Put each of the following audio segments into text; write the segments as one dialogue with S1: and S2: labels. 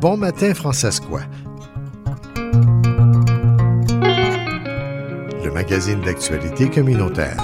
S1: Bon matin Francescois. Le magazine d'actualité communautaire.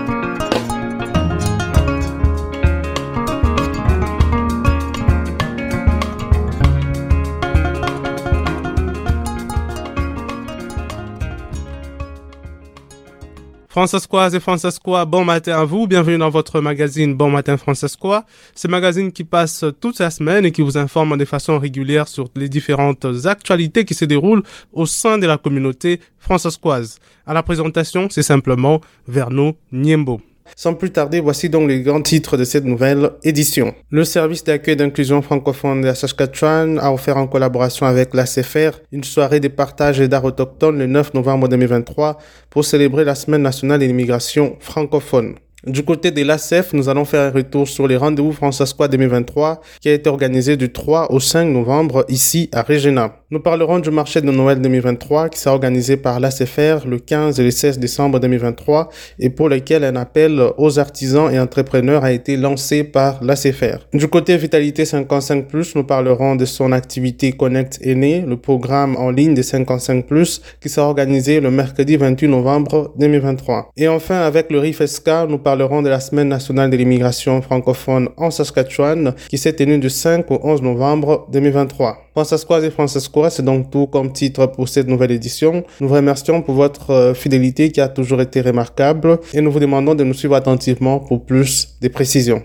S2: Francescoises et Francescois, bon matin à vous. Bienvenue dans votre magazine Bon Matin Francescois. Ce magazine qui passe toute la semaine et qui vous informe de façon régulière sur les différentes actualités qui se déroulent au sein de la communauté francescoise. À la présentation, c'est simplement Verno Niembo. Sans plus tarder, voici donc les grands titres de cette nouvelle édition. Le service d'accueil d'inclusion francophone de la Saskatchewan a offert en collaboration avec l'ACFR une soirée de partage et d'art autochtone le 9 novembre 2023 pour célébrer la Semaine nationale de l'immigration francophone. Du côté de l'ACF, nous allons faire un retour sur les rendez-vous francescois 2023 qui a été organisé du 3 au 5 novembre ici à Regina. Nous parlerons du marché de Noël 2023 qui sera organisé par l'ACFR le 15 et le 16 décembre 2023 et pour lequel un appel aux artisans et entrepreneurs a été lancé par l'ACFR. Du côté Vitalité 55+, nous parlerons de son activité Connect Aîné, le programme en ligne des 55+, qui sera organisé le mercredi 28 novembre 2023. Et enfin, avec le RIFESCA, nous parlerons de la Semaine nationale de l'immigration francophone en Saskatchewan qui s'est tenue du 5 au 11 novembre 2023. Francescoises et Francescois, c'est donc tout comme titre pour cette nouvelle édition. Nous vous remercions pour votre fidélité qui a toujours été remarquable et nous vous demandons de nous suivre attentivement pour plus de précisions.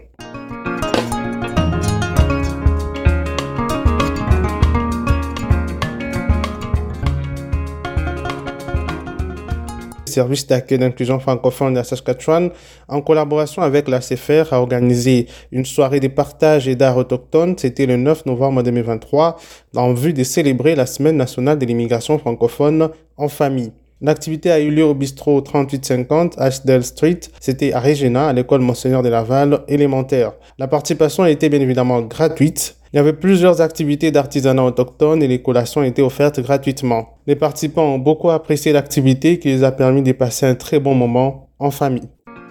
S2: Service d'accueil d'inclusion francophone de la Saskatchewan, en collaboration avec la CFR, a organisé une soirée de partage et d'art autochtone. C'était le 9 novembre 2023, en vue de célébrer la Semaine nationale de l'immigration francophone en famille. L'activité a eu lieu au bistrot 3850 Ashdale Street. C'était à Regina, à l'école Monseigneur de Laval élémentaire. La participation a été bien évidemment gratuite. Il y avait plusieurs activités d'artisanat autochtone et les collations étaient offertes gratuitement. Les participants ont beaucoup apprécié l'activité qui les a permis de passer un très bon moment en famille.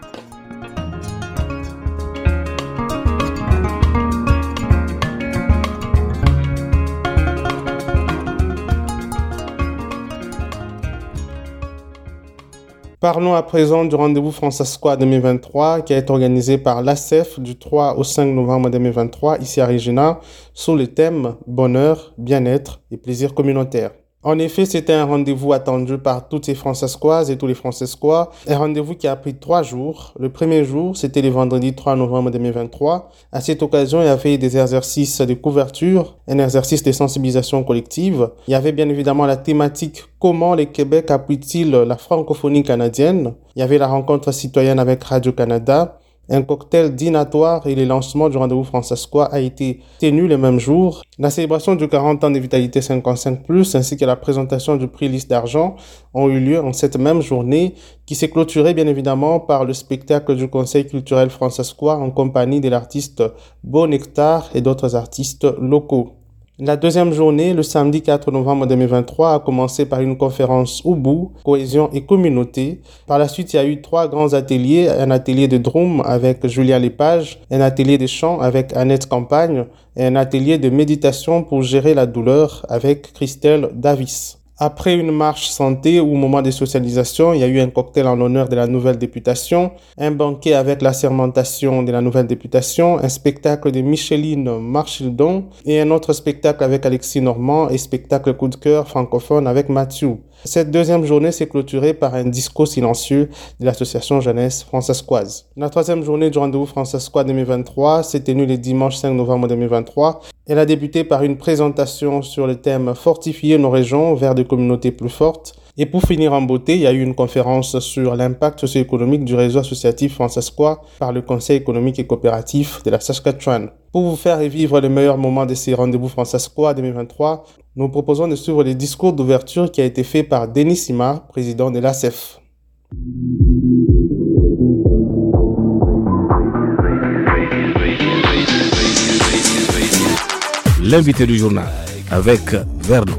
S2: Parlons à présent du rendez-vous francescois 2023 qui a été organisé par l'ACF du 3 au 5 novembre 2023 ici à Regina sous le thème bonheur, bien-être et plaisir communautaire. En effet, c'était un rendez-vous attendu par toutes les Francescoises et tous les Francescois. Un rendez-vous qui a pris 3 jours. Le premier jour, c'était le vendredi 3 novembre 2023. À cette occasion, il y avait des exercices de couverture, un exercice de sensibilisation collective. Il y avait bien évidemment la thématique « Comment le Québec appuie-t-il la francophonie canadienne ?» Il y avait la rencontre citoyenne avec Radio-Canada. Un cocktail dînatoire et le lancement du rendez-vous francescois a été tenu le même jour. La célébration du 40 ans de Vitalité 55+, ainsi que la présentation du prix Lys d'argent ont eu lieu en cette même journée, qui s'est clôturée bien évidemment par le spectacle du Conseil culturel francescois en compagnie de l'artiste Beau Nectar et d'autres artistes locaux. La deuxième journée, le samedi 4 novembre 2023, a commencé par une conférence Ubou, cohésion et communauté. Par la suite, il y a eu 3 grands ateliers, un atelier de drum avec Julien Lepage, un atelier de chant avec Annette Campagne et un atelier de méditation pour gérer la douleur avec Christelle Davis. Après une marche santé ou moment de socialisation, il y a eu un cocktail en l'honneur de la nouvelle députation, un banquet avec la sermentation de la nouvelle députation, un spectacle de Micheline Marchildon et un autre spectacle avec Alexis Normand et spectacle coup de cœur francophone avec Mathieu. Cette deuxième journée s'est clôturée par un discours silencieux de l'association jeunesse francescoise. La troisième journée du rendez-vous francescois 2023 s'est tenue le dimanche 5 novembre 2023. Elle a débuté par une présentation sur le thème « Fortifier nos régions vers des communautés plus fortes ». Et pour finir en beauté, il y a eu une conférence sur l'impact socio-économique du réseau associatif francescois par le Conseil économique et coopératif de la Saskatchewan. Pour vous faire revivre les meilleurs moments de ces rendez-vous francescois 2023, nous proposons de suivre le discours d'ouverture qui a été fait par Denis Simard, président de l'ACF.
S3: L'invité du journal avec Verno.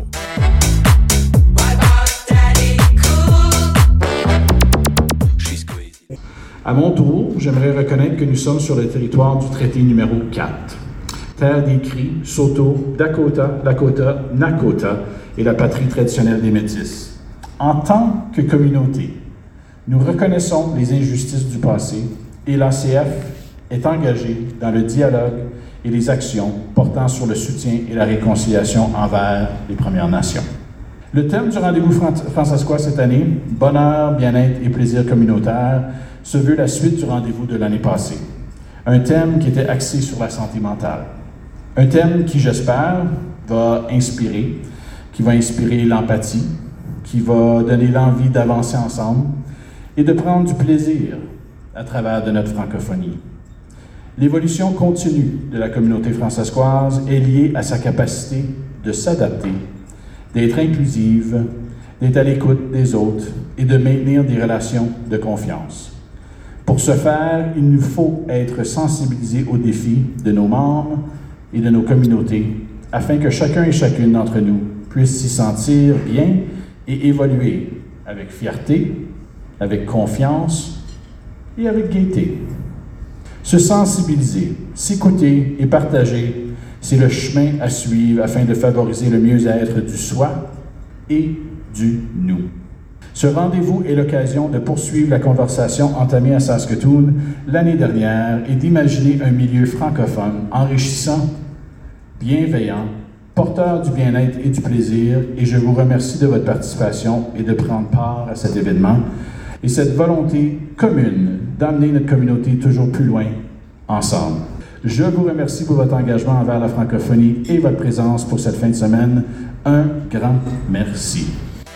S4: À mon tour, j'aimerais reconnaître que nous sommes sur le territoire du traité numéro 4. terre des Cris, Saulteaux, Dakota, Lakota, Nakota et la patrie traditionnelle des Métis. En tant que communauté, nous reconnaissons les injustices du passé et l'ACF est engagé dans le dialogue et les actions portant sur le soutien et la réconciliation envers les Premières Nations. Le thème du rendez-vous francescois cette année, bonheur, bien-être et plaisir communautaire, se veut la suite du rendez-vous de l'année passée. Un thème qui était axé sur la santé mentale. Un thème qui, j'espère, va inspirer l'empathie, qui va donner l'envie d'avancer ensemble et de prendre du plaisir à travers de notre francophonie. L'évolution continue de la communauté francescoise est liée à sa capacité de s'adapter, d'être inclusive, d'être à l'écoute des autres et de maintenir des relations de confiance. Pour ce faire, il nous faut être sensibilisés aux défis de nos membres et de nos communautés afin que chacun et chacune d'entre nous puisse s'y sentir bien et évoluer avec fierté, avec confiance et avec gaieté. Se sensibiliser, s'écouter et partager, c'est le chemin à suivre afin de favoriser le mieux-être du soi et du nous. Ce rendez-vous est l'occasion de poursuivre la conversation entamée à Saskatoon l'année dernière et d'imaginer un milieu francophone enrichissant, bienveillant, porteur du bien-être et du plaisir, et je vous remercie de votre participation et de prendre part à cet événement et cette volonté commune d'amener notre communauté toujours plus loin, ensemble. Je vous remercie pour votre engagement envers la francophonie et votre présence pour cette fin de semaine. Un grand merci.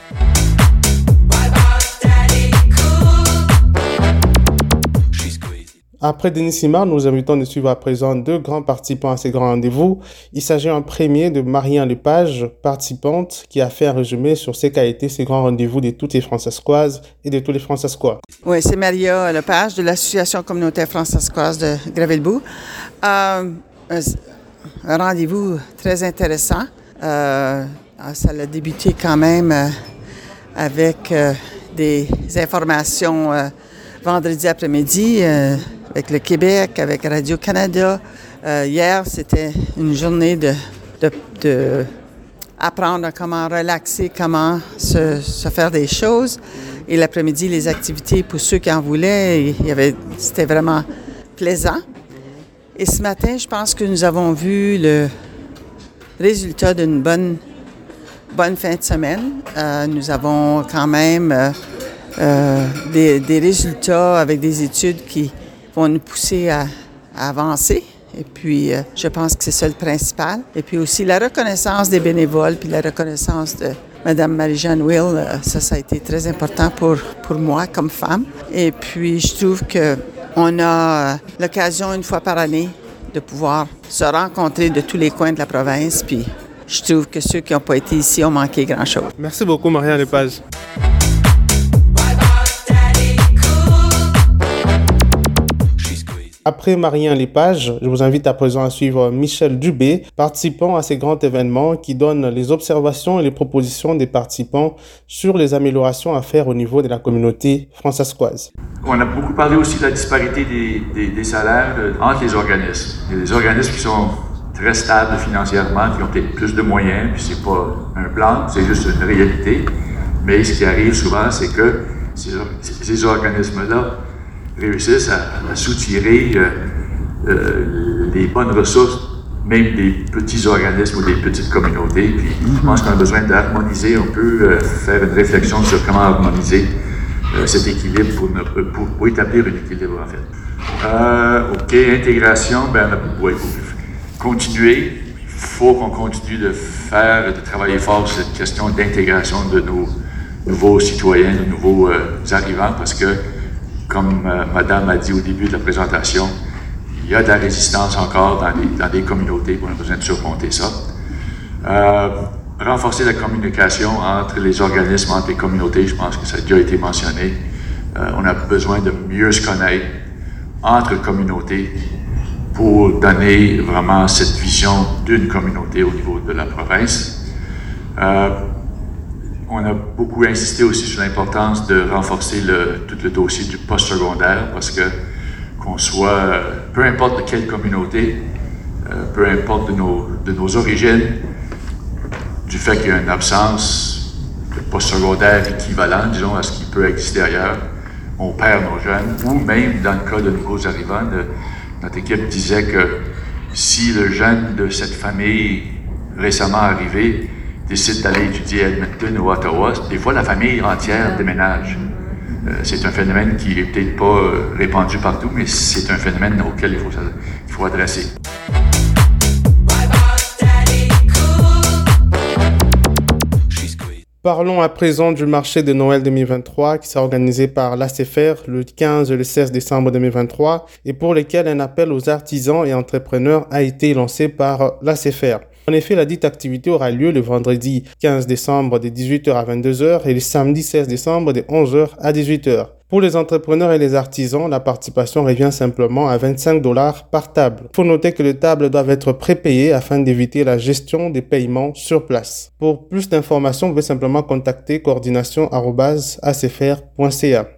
S2: Après Denis Simard, nous invitons de suivre à présent deux grands participants à ces grands rendez-vous. Il s'agit en premier de Marianne Lepage, participante, qui a fait un résumé sur ce qu'a été ces grands rendez-vous de toutes les Francescoises et de tous les Francescois.
S5: Oui, c'est Maria Lepage de l'Association communautaire francescoise de Gravelbourg. Un rendez-vous très intéressant. Ça a débuté quand même avec des informations vendredi après-midi avec le Québec, avec Radio-Canada. Hier, c'était une journée de apprendre comment relaxer, comment se faire des choses. Et l'après-midi, les activités pour ceux qui en voulaient, c'était vraiment plaisant. Et ce matin, je pense que nous avons vu le résultat d'une bonne fin de semaine. Nous avons quand même des résultats avec des études qui vont nous pousser à avancer. Et puis, je pense que c'est ça le principal. Et puis aussi, la reconnaissance des bénévoles, puis la reconnaissance de Mme Marie-Jeanne Will, ça a été très important pour moi comme femme. Et puis, je trouve qu'on a l'occasion une fois par année de pouvoir se rencontrer de tous les coins de la province. Puis, je trouve que ceux qui n'ont pas été ici ont manqué grand-chose.
S2: Merci beaucoup, Marianne Lepage. Après Marianne Lepage, je vous invite à présent à suivre Michel Dubé, participant à ces grands événements qui donne les observations et les propositions des participants sur les améliorations à faire au niveau de la communauté francescoise.
S6: On a beaucoup parlé aussi de la disparité des salaires entre les organismes. Il y a des organismes qui sont très stables financièrement, qui ont peut-être plus de moyens, puis c'est pas un plan, c'est juste une réalité. Mais ce qui arrive souvent, c'est que ces organismes-là réussissent à soutirer les bonnes ressources, même des petits organismes ou des petites communautés. Puis je pense qu'on a besoin d'harmoniser, on peut faire une réflexion sur comment harmoniser cet équilibre pour établir un équilibre en fait. OK, intégration, on va continuer. Il faut qu'on continue de travailler fort sur cette question d'intégration de nos nouveaux citoyens, de nouveaux arrivants, parce que comme Madame a dit au début de la présentation, il y a de la résistance encore dans des communautés, on a besoin de surmonter ça. Renforcer la communication entre les organismes, entre les communautés, je pense que ça a déjà été mentionné. On a besoin de mieux se connaître entre communautés pour donner vraiment cette vision d'une communauté au niveau de la province. On a beaucoup insisté aussi sur l'importance de renforcer tout le dossier du postsecondaire parce que qu'on soit, peu importe de quelle communauté, peu importe de nos origines, du fait qu'il y a une absence de postsecondaire équivalent, disons, à ce qui peut exister ailleurs, on perd nos jeunes, ou même dans le cas de nouveaux arrivants, notre équipe disait que si le jeune de cette famille récemment arrivé décide d'aller étudier à Edmonton ou à Ottawa, des fois la famille entière déménage. C'est un phénomène qui n'est peut-être pas répandu partout, mais c'est un phénomène auquel il faut adresser.
S2: Parlons à présent du marché de Noël 2023 qui sera organisé par l'ACFR le 15 et le 16 décembre 2023 et pour lequel un appel aux artisans et entrepreneurs a été lancé par l'ACFR. En effet, la dite activité aura lieu le vendredi 15 décembre de 18h à 22h et le samedi 16 décembre de 11h à 18h. Pour les entrepreneurs et les artisans, la participation revient simplement à 25 $ par table. Il faut noter que les tables doivent être prépayées afin d'éviter la gestion des paiements sur place. Pour plus d'informations, vous pouvez simplement contacter coordination@acfr.ca.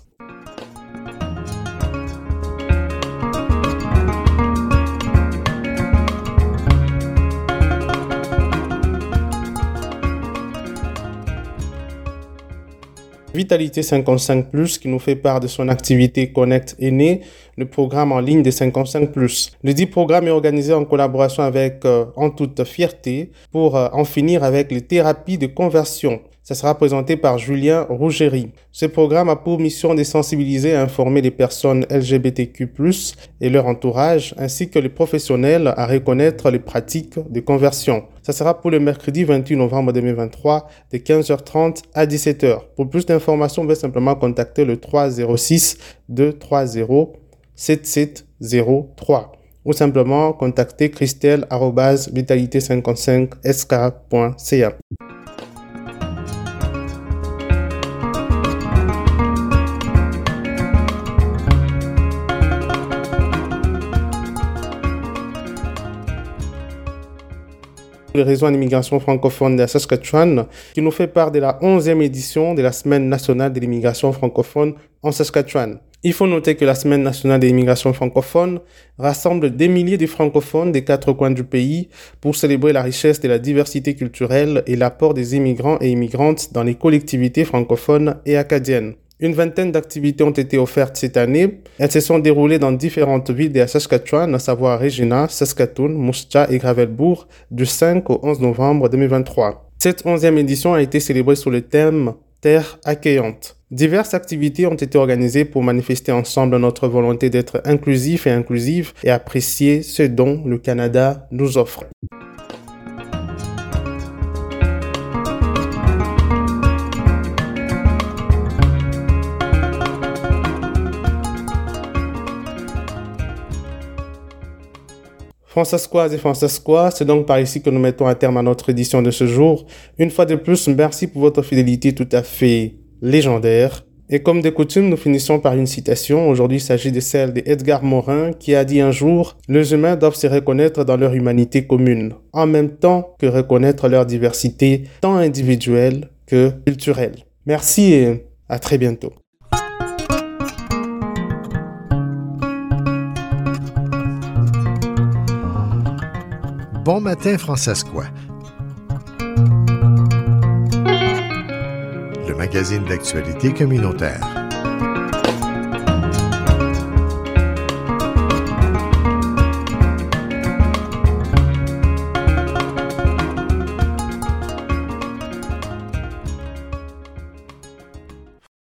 S2: Vitalité 55+, qui nous fait part de son activité Connect est né, le programme en ligne des 55+. Le dit programme est organisé en collaboration avec En Toute Fierté pour en finir avec les thérapies de conversion. Ça sera présenté par Julien Rougerie. Ce programme a pour mission de sensibiliser et informer les personnes LGBTQ+, et leur entourage, ainsi que les professionnels à reconnaître les pratiques de conversion. Ça sera pour le mercredi 28 novembre 2023 de 15h30 à 17h. Pour plus d'informations, vous pouvez simplement contacter le 306 230 7703 ou simplement contacter christelle@vitalité55sk.ca. Le réseau en immigration francophone de la Saskatchewan, qui nous fait part de la 11e édition de la Semaine nationale de l'immigration francophone en Saskatchewan. Il faut noter que la Semaine nationale de l'immigration francophone rassemble des milliers de francophones des 4 coins du pays pour célébrer la richesse de la diversité culturelle et l'apport des immigrants et immigrantes dans les collectivités francophones et acadiennes. Une vingtaine d'activités ont été offertes cette année. Elles se sont déroulées dans différentes villes de la Saskatchewan, à savoir Regina, Saskatoon, Moose Jaw et Gravelbourg, du 5 au 11 novembre 2023. Cette 11e édition a été célébrée sous le thème « Terre accueillante ». Diverses activités ont été organisées pour manifester ensemble notre volonté d'être inclusifs et inclusives et apprécier ce dont le Canada nous offre. Françaiscoises et Françaiscois, c'est donc par ici que nous mettons un terme à notre édition de ce jour. Une fois de plus, merci pour votre fidélité tout à fait légendaire. Et comme de coutume, nous finissons par une citation. Aujourd'hui, il s'agit de celle d'Edgar Morin qui a dit un jour « Les humains doivent se reconnaître dans leur humanité commune, en même temps que reconnaître leur diversité, tant individuelle que culturelle. » Merci et à très bientôt.
S1: Bon matin, Françaiscois. Le magazine d'actualité communautaire.